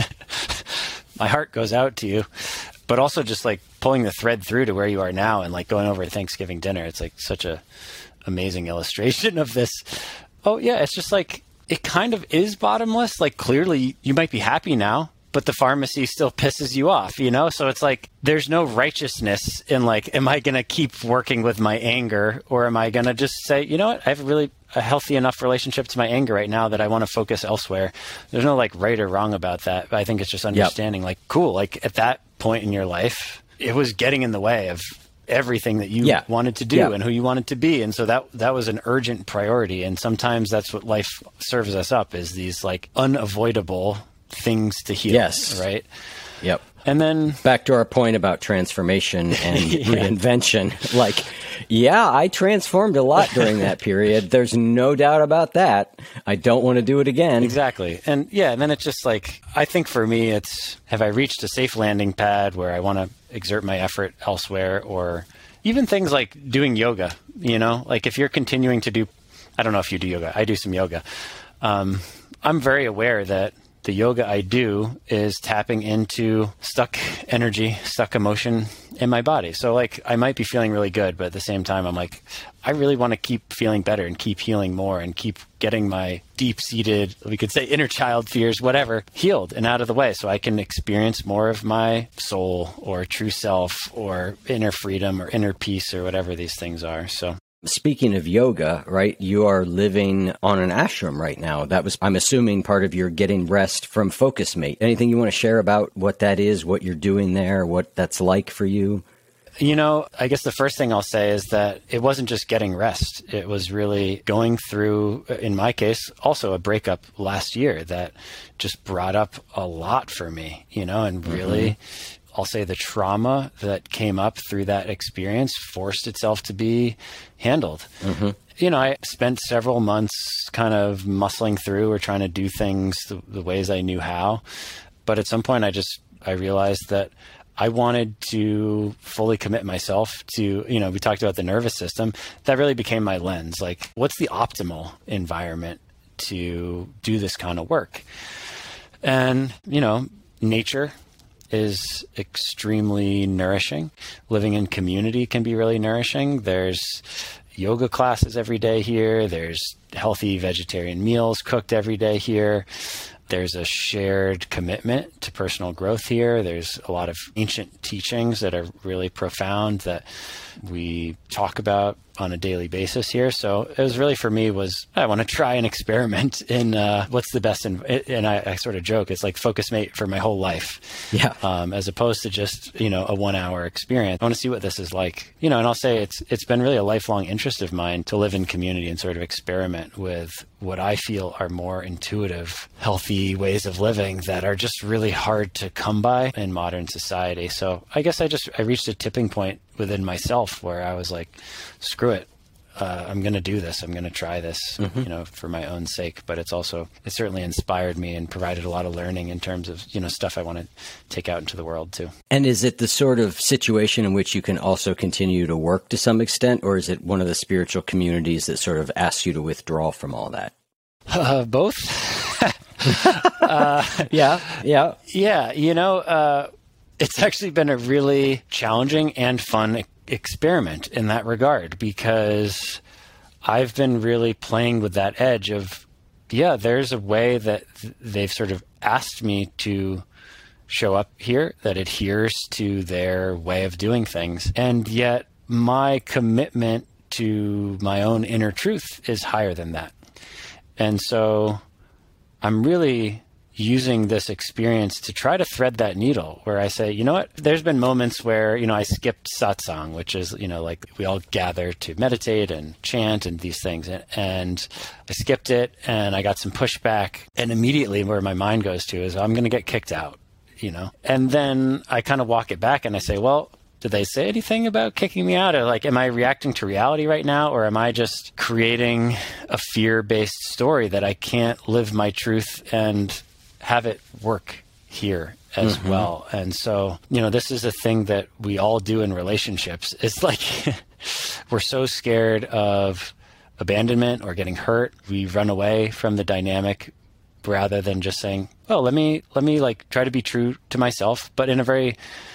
my heart goes out to you, but also just like pulling the thread through to where you are now and like going over to Thanksgiving dinner. It's like such a amazing illustration of this. Oh yeah. It's just like, it kind of is bottomless. Like clearly you might be happy now, but the pharmacy still pisses you off, you know? So it's like, there's no righteousness in like, am I going to keep working with my anger, or am I going to just say, you know what, I have really a healthy enough relationship to my anger right now that I want to focus elsewhere. There's no like right or wrong about that. I think it's just understanding, yep. like, cool. Like at that point in your life, it was getting in the way of everything that you yeah. wanted to do yeah. and who you wanted to be. And so that, that was an urgent priority. And sometimes that's what life serves us up, is these like unavoidable things to heal. Yes. Right. Yep. And then back to our point about transformation and yeah. reinvention. Like, yeah, I transformed a lot during that period. There's no doubt about that. I don't want to do it again. Exactly. And yeah, and then it's just like, I think for me, it's, have I reached a safe landing pad where I want to exert my effort elsewhere? Or even things like doing yoga, you know, like if you're continuing to do, I don't know if you do yoga, I do some yoga. Um, I'm very aware that the yoga I do is tapping into stuck energy, stuck emotion in my body. So like I might be feeling really good, but at the same time, I'm like, I really want to keep feeling better and keep healing more and keep getting my deep-seated, we could say inner child fears, whatever, healed and out of the way so I can experience more of my soul or true self or inner freedom or inner peace or whatever these things are. So speaking of yoga, right, you are living on an ashram right now. That was, I'm assuming, part of your getting rest from Focus Mate. Anything you want to share about what that is, what you're doing there, what that's like for you? You know, I guess the first thing I'll say is that it wasn't just getting rest. It was really going through, in my case, also a breakup last year that just brought up a lot for me, you know, and really... Mm-hmm. I'll say the trauma that came up through that experience forced itself to be handled. Mm-hmm. You know, I spent several months kind of muscling through or trying to do things the, the ways I knew how. But at some point I just, I realized that I wanted to fully commit myself to, you know, we talked about the nervous system. That really became my lens. Like, what's the optimal environment to do this kind of work? And, you know, nature is extremely nourishing. Living in community can be really nourishing. There's yoga classes every day here. There's healthy vegetarian meals cooked every day here. There's a shared commitment to personal growth here. There's a lot of ancient teachings that are really profound that we talk about on a daily basis here. So it was really, for me, was I want to try and experiment in uh, what's the best. In, and I, I sort of joke, it's like Focus Mate for my whole life. Yeah. Um, as opposed to just, you know, a one hour experience. I want to see what this is like, you know, and I'll say it's, it's been really a lifelong interest of mine to live in community and sort of experiment with what I feel are more intuitive, healthy ways of living that are just really hard to come by in modern society. So I guess I just, I reached a tipping point within myself where I was like, screw it. Uh, I'm going to do this. I'm going to try this, mm-hmm. you know, for my own sake. But it's also, it certainly inspired me and provided a lot of learning in terms of, you know, stuff I want to take out into the world too. And is it the sort of situation in which you can also continue to work to some extent, or is it one of the spiritual communities that sort of asks you to withdraw from all that? Uh, both. uh, yeah, yeah. Yeah, you know, uh, it's actually been a really challenging and fun experiment in that regard, because I've been really playing with that edge of, yeah, there's a way that th- they've sort of asked me to show up here that adheres to their way of doing things. And yet my commitment to my own inner truth is higher than that. And so I'm really using this experience to try to thread that needle where I say, you know what, there's been moments where, you know, I skipped satsang, which is, you know, like we all gather to meditate and chant and these things. And, and I skipped it and I got some pushback, and immediately where my mind goes to is I'm going to get kicked out, you know, and then I kind of walk it back and I say, well, did they say anything about kicking me out? Or like, am I reacting to reality right now? Or am I just creating a fear-based story that I can't live my truth and have it work here as mm-hmm. well? And so, you know, this is a thing that we all do in relationships. It's like we're so scared of abandonment or getting hurt. We run away from the dynamic rather than just saying, oh, let me, let me like try to be true to myself, but in a very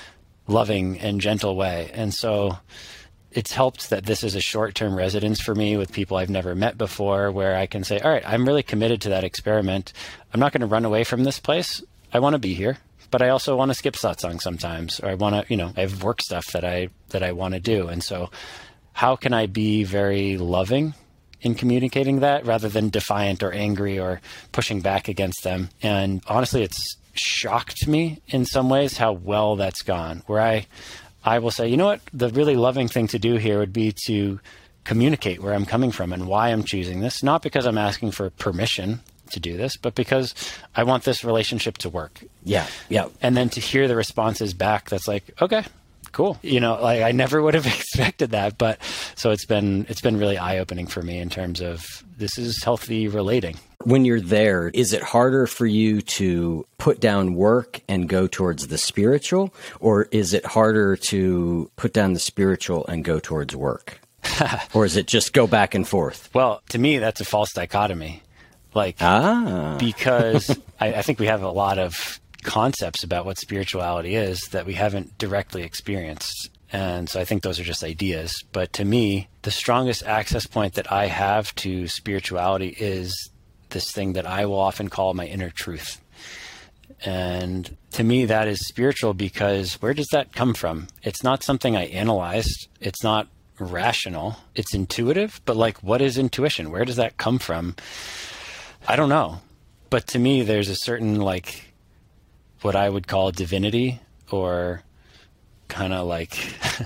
loving and gentle way. And so it's helped that this is a short-term residence for me with people I've never met before, where I can say, all right, I'm really committed to that experiment. I'm not going to run away from this place. I want to be here, but I also want to skip satsang sometimes, or I want to, you know, I have work stuff that I, that I want to do. And so how can I be very loving in communicating that rather than defiant or angry or pushing back against them? And honestly, it's shocked me in some ways how well that's gone, where I, I will say, you know what, the really loving thing to do here would be to communicate where I'm coming from and why I'm choosing this, not because I'm asking for permission to do this, but because I want this relationship to work. Yeah, yeah. And then to hear the responses back, that's like, okay, cool. You know, like I never would have expected that, but so it's been, it's been really eye-opening for me in terms of this is healthy relating. When you're there, is it harder for you to put down work and go towards the spiritual, or is it harder to put down the spiritual and go towards work? Or is it just go back and forth? Well, to me, that's a false dichotomy. Like, ah. because I, I think we have a lot of concepts about what spirituality is that we haven't directly experienced. And so I think those are just ideas. But to me, the strongest access point that I have to spirituality is this thing that I will often call my inner truth. And to me, that is spiritual because where does that come from? It's not something I analyzed. It's not rational. It's intuitive. But like, what is intuition? Where does that come from? I don't know. But to me, there's a certain like what I would call divinity, or kind of like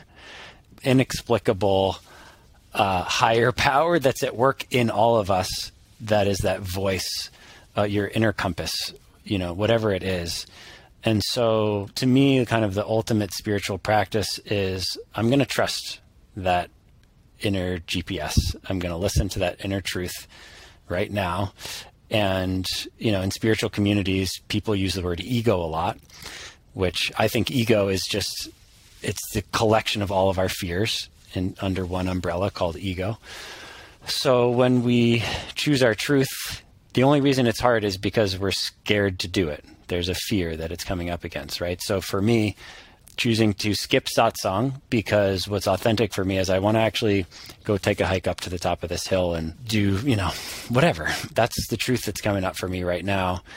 inexplicable uh, higher power that's at work in all of us. That is that voice, uh, your inner compass, you know, whatever it is. And so to me, kind of the ultimate spiritual practice is I'm going to trust that inner G P S. I'm going to listen to that inner truth right now. And, you know, in spiritual communities, people use the word ego a lot, which I think ego is just, it's the collection of all of our fears in under one umbrella called ego. So when we choose our truth, the only reason it's hard is because we're scared to do it. There's a fear that it's coming up against, right? So for me, choosing to skip satsang, because what's authentic for me is I want to actually go take a hike up to the top of this hill and do, you know, whatever. That's the truth that's coming up for me right now.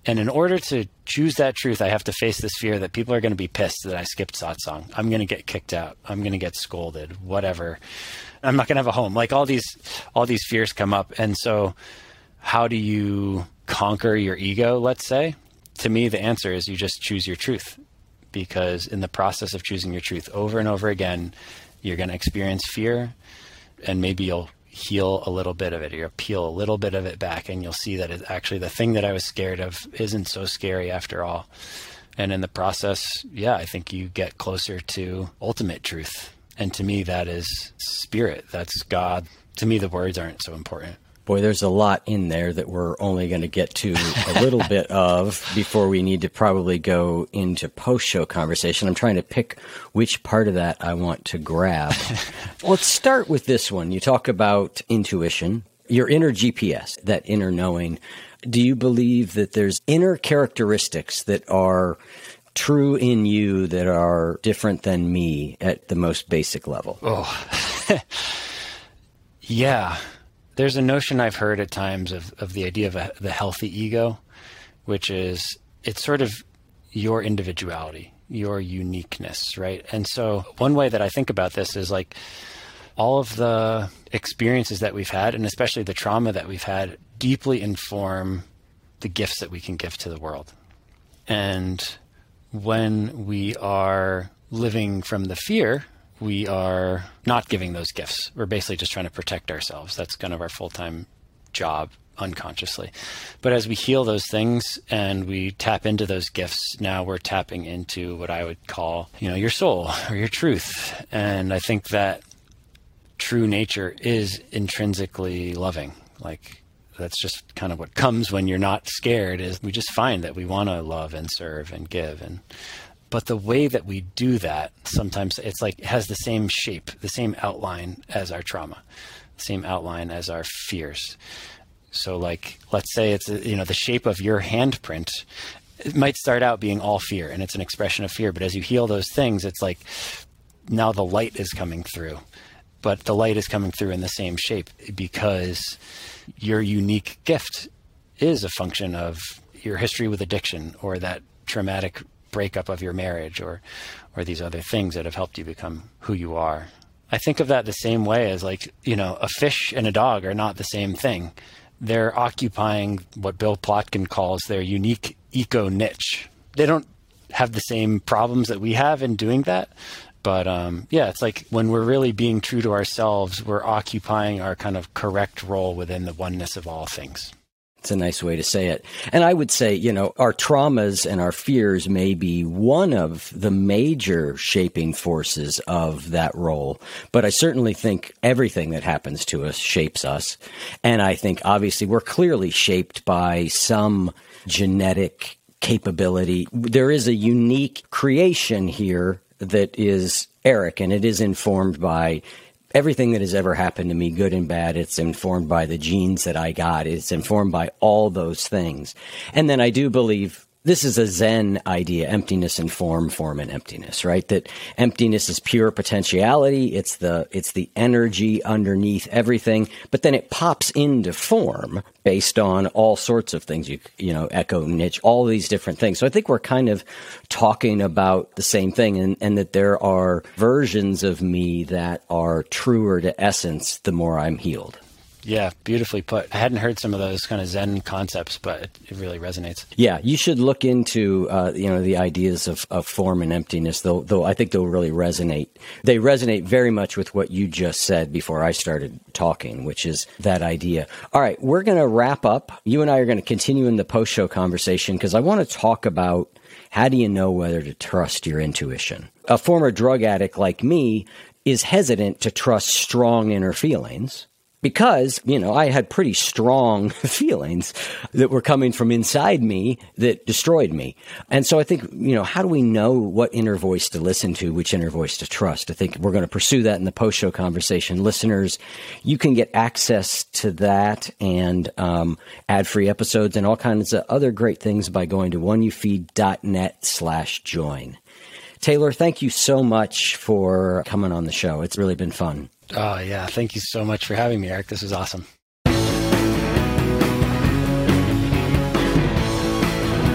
And in order to choose that truth, I have to face this fear that people are going to be pissed that I skipped Satsang. I'm going to get kicked out. I'm going to get scolded, whatever. I'm not going to have a home. Like all these, all these fears come up. And so how do you conquer your ego, let's say? To me, the answer is you just choose your truth, because in the process of choosing your truth over and over again, you're going to experience fear, and maybe you'll heal a little bit of it, or you'll peel a little bit of it back, and you'll see that it, actually the thing that I was scared of isn't so scary after all. And in the process, yeah, I think you get closer to ultimate truth. And to me, that is spirit. That's God. To me, the words aren't so important. Boy, there's a lot in there that we're only going to get to a little bit of before we need to probably go into post-show conversation. I'm trying to pick which part of that I want to grab. Let's start with this one. You talk about intuition, your inner G P S, that inner knowing. Do you believe that there's inner characteristics that are true in you that are different than me at the most basic level? Oh, yeah. There's a notion I've heard at times of, of the idea of a, the healthy ego, which is it's sort of your individuality, your uniqueness, right? And so one way that I think about this is like all of the experiences that we've had, and especially the trauma that we've had, deeply inform the gifts that we can give to the world. And when we are living from the fear, we are not giving those gifts. We're basically just trying to protect ourselves. That's kind of our full-time job unconsciously. But as we heal those things and we tap into those gifts, now we're tapping into what I would call, you know, your soul or your truth. And I think that true nature is intrinsically loving. Like that's just kind of what comes when you're not scared, is we just find that we want to love and serve and give. And But the way that we do that, sometimes it's like it has the same shape, the same outline as our trauma, the same outline as our fears. So like, let's say it's, you know, the shape of your handprint, it might start out being all fear and it's an expression of fear. But as you heal those things, it's like now the light is coming through, but the light is coming through in the same shape because your unique gift is a function of your history with addiction or that traumatic breakup of your marriage or or these other things that have helped you become who you are. I think of that the same way as like, you know, a fish and a dog are not the same thing. They're occupying what Bill Plotkin calls their unique eco niche. They don't have the same problems that we have in doing that. But um, yeah, it's like when we're really being true to ourselves, we're occupying our kind of correct role within the oneness of all things. It's a nice way to say it. And I would say, you know, our traumas and our fears may be one of the major shaping forces of that role. But I certainly think everything that happens to us shapes us. And I think obviously we're clearly shaped by some genetic capability. There is a unique creation here that is Eric, and it is informed by everything that has ever happened to me, good and bad. It's informed by the genes that I got. It's informed by all those things. And then I do believe this is a Zen idea, emptiness and form, form and emptiness, right? That emptiness is pure potentiality. It's the, it's the energy underneath everything, but then it pops into form based on all sorts of things, you, you know, echo, niche, all these different things. So I think we're kind of talking about the same thing, and, and that there are versions of me that are truer to essence the more I'm healed. Yeah, beautifully put. I hadn't heard some of those kind of Zen concepts, but it, it really resonates. Yeah, you should look into uh, you know the ideas of, of form and emptiness. Though, though I think they'll really resonate. They resonate very much with what you just said before I started talking, which is that idea. All right, we're going to wrap up. You and I are going to continue in the post-show conversation because I want to talk about how do you know whether to trust your intuition. A former drug addict like me is hesitant to trust strong inner feelings. Because, you know, I had pretty strong feelings that were coming from inside me that destroyed me. And so I think, you know, how do we know what inner voice to listen to, which inner voice to trust? I think we're going to pursue that in the post-show conversation. Listeners, you can get access to that and um, ad-free episodes and all kinds of other great things by going to oneyoufeed.net slash join. Taylor, thank you so much for coming on the show. It's really been fun. Oh, yeah. Thank you so much for having me, Eric. This was awesome.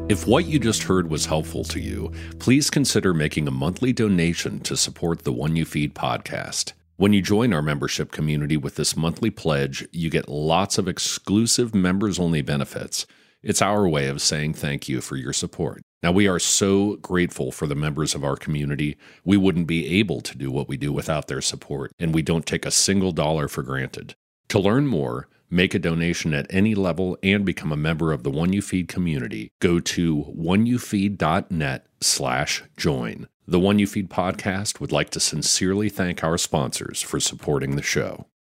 If what you just heard was helpful to you, please consider making a monthly donation to support the One You Feed podcast. When you join our membership community with this monthly pledge, you get lots of exclusive members-only benefits. It's our way of saying thank you for your support. Now, we are so grateful for the members of our community. We wouldn't be able to do what we do without their support, and we don't take a single dollar for granted. To learn more, make a donation at any level, and become a member of the One You Feed community, go to oneyoufeed.net slash join. The One You Feed podcast would like to sincerely thank our sponsors for supporting the show.